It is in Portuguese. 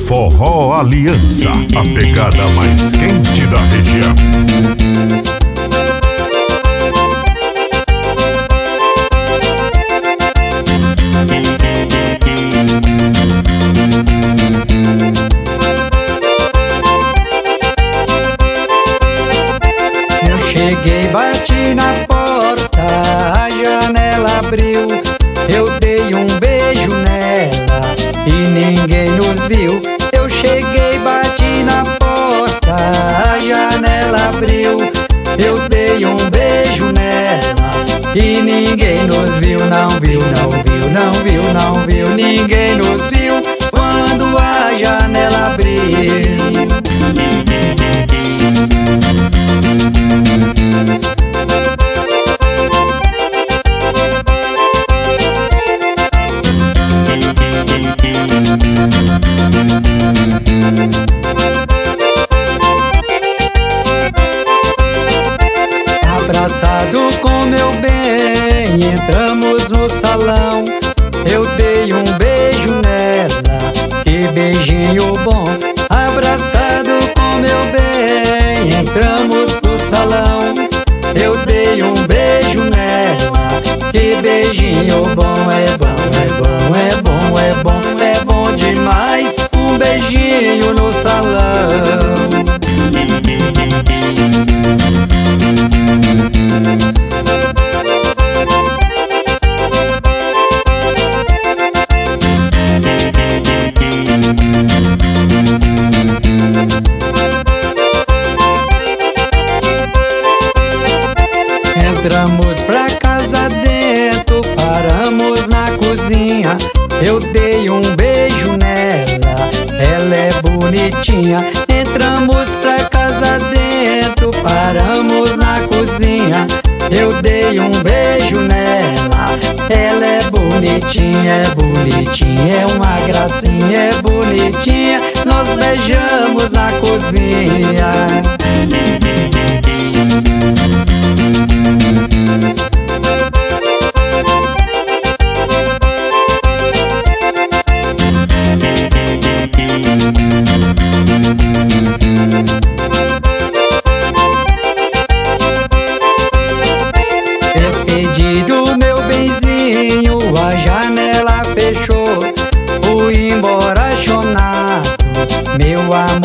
Forró Aliança, a pegada mais quente da região. Eu cheguei, bati na porta, a janela abriu. Eu dei um beijo nela e ninguém nos viu. Eu cheguei, bati na porta, a janela abriu. Eu dei um beijo nela e ninguém nos viu. Não viu, não viu, não viu, não viu. Ninguém nos viu quando a janela abriu. Abraçado com meu bem, entramos no salão. Eu dei um beijo nela, que beijinho bom. Abraçado com meu bem, entramos no salão. Eu dei um beijo nela, que beijinho bom. É bom, é bom, é bom, é bom, é bom demais. Um beijinho no salão. Entramos pra casa dentro, paramos na cozinha. Eu dei um beijo nela, ela é bonitinha. Entramos pra casa dentro, paramos na cozinha. Eu dei um beijo nela, ela é bonitinha, é bonitinha, é uma gracinha, é bonitinha. Nós beijamos na cozinha. Despedido meu benzinho, a janela fechou. Fui embora chonado, meu amor